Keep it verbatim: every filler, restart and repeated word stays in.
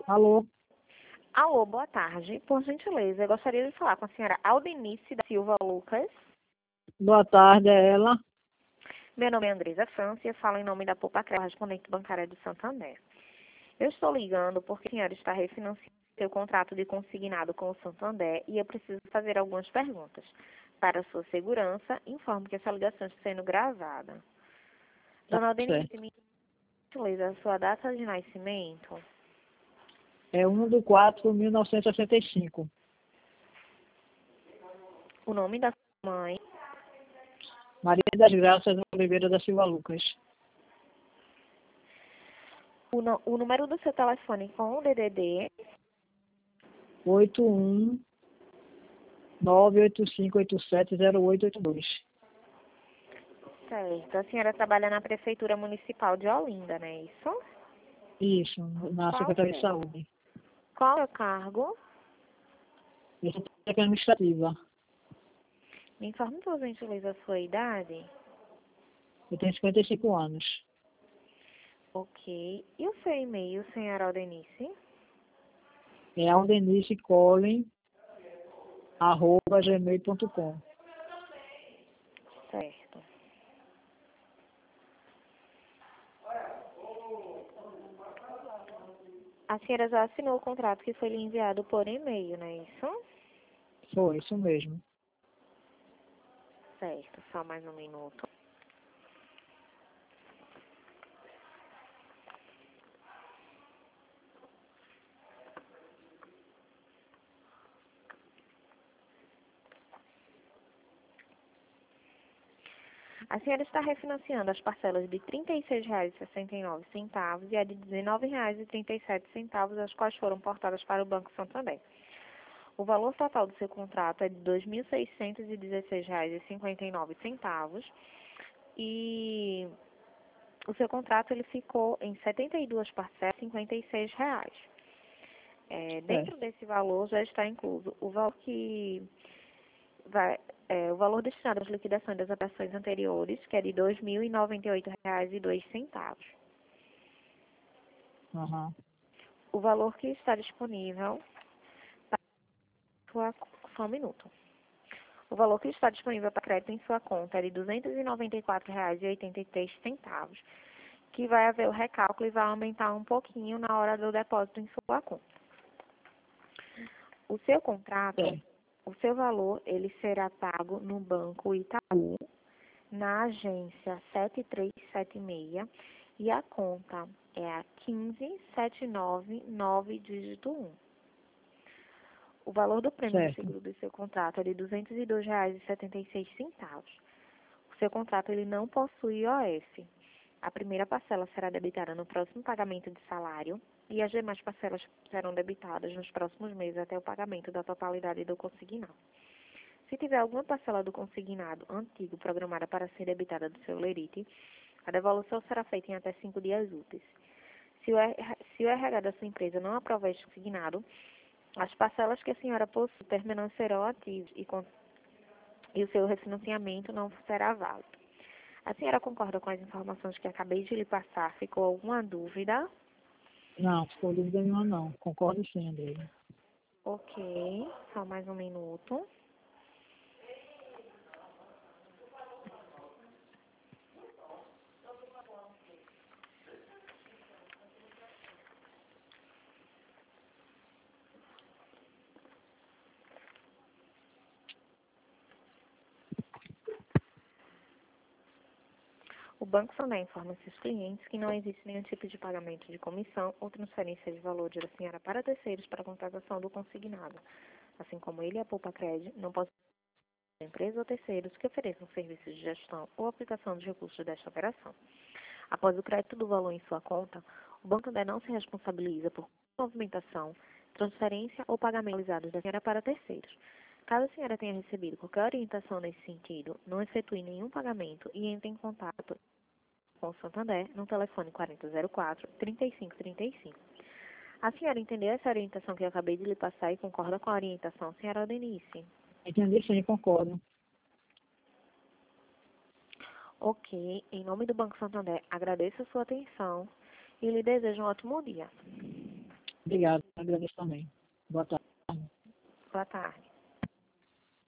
Alô, Alô, boa tarde. Por gentileza, eu gostaria de falar com a senhora Aldenice da Silva Lucas. boa tarde, é ela. Meu nome é Andresa França e eu falo em nome da Poupa Crédito, correspondente bancária do Santander. Eu estou ligando porque a senhora está refinanciando seu contrato de consignado com o Santander e eu preciso fazer algumas perguntas. Para sua segurança, informo que essa ligação está sendo gravada. Tá Dona Aldenice, certo. me gentileza, a sua data de nascimento, É um de quatro de mil novecentos e sessenta e cinco. o nome da sua mãe, Maria das Graças Oliveira da Silva Lucas. o, no- o número do seu telefone com o D D D, oito um nove oito cinco oito sete zero oito oito dois. certo. A senhora trabalha na Prefeitura Municipal de Olinda, não é isso? Isso, na Qual Secretaria que de é? Saúde. Qual é o cargo? Essa é administrativa. Me informe, por gentileza, a sua idade. Eu tenho cinquenta e cinco anos. Ok. E o seu e-mail, senhora Aldenice? É aldenicecolin, arroba gmail ponto com. Certo. A senhora já assinou o contrato que foi lhe enviado por e-mail, não é isso? Foi, isso mesmo. Certo. Só mais um minuto. A senhora está refinanciando as parcelas de R trinta e seis reais e sessenta e nove centavos e a de R dezenove reais e trinta e sete centavos, as quais foram portadas para o Banco Santander. O valor total do seu contrato é de dois mil seiscentos e dezesseis reais e cinquenta e nove centavos e o seu contrato ele ficou em setenta e duas parcelas de cinquenta e seis reais. É, É, dentro desse valor já está incluso o valor que vai, é, o valor destinado às liquidações das operações anteriores, que é de dois mil e noventa e oito reais e dois centavos. aham. O valor que está disponível para sua, só um minuto. O valor que está disponível para crédito em sua conta é de duzentos e noventa e quatro reais e oitenta e três centavos, que vai haver o recálculo e vai aumentar um pouquinho na hora do depósito em sua conta. O seu contrato, É, o seu valor, ele será pago no Banco Itaú, na agência sete três sete seis, e a conta é a um cinco sete nove nove, dígito um. O valor do prêmio do certo. seguro do seu contrato é de duzentos e dois reais e setenta e seis centavos. O seu contrato ele não possui I O F. A primeira parcela será debitada no próximo pagamento de salário e as demais parcelas serão debitadas nos próximos meses até o pagamento da totalidade do consignado. Se tiver alguma parcela do consignado antigo programada para ser debitada do seu lerite, a devolução será feita em até cinco dias úteis. Se o R- se o R H da sua empresa não aprovar este consignado, as parcelas que a senhora possui permanecerão ativas e, con- e o seu refinanciamento não será válido. A senhora concorda com as informações que acabei de lhe passar? Ficou alguma dúvida? Não, ficou dúvida nenhuma não. Concordo sim, André. Ok, só mais um minuto. O Banco Santander informa seus clientes que não existe nenhum tipo de pagamento de comissão ou transferência de valor da senhora para terceiros para a contratação do consignado. Assim como ele e a Poupa Crédito não podem ser empresas ou terceiros que ofereçam serviços de gestão ou aplicação dos recursos desta operação. Após o crédito do valor em sua conta, o Banco Santander não se responsabiliza por movimentação, transferência ou pagamento realizados da senhora para terceiros. Caso a senhora tenha recebido qualquer orientação nesse sentido, não efetue nenhum pagamento e entre em contato com o Santander no telefone quarenta zero quatro, trinta e cinco trinta e cinco. A senhora entendeu essa orientação que eu acabei de lhe passar e concorda com a orientação, senhora Aldenice? Entendi sim, concordo. Ok, em nome do Banco Santander, agradeço a sua atenção e lhe desejo um ótimo dia. Obrigado, agradeço também. Boa tarde. Boa tarde.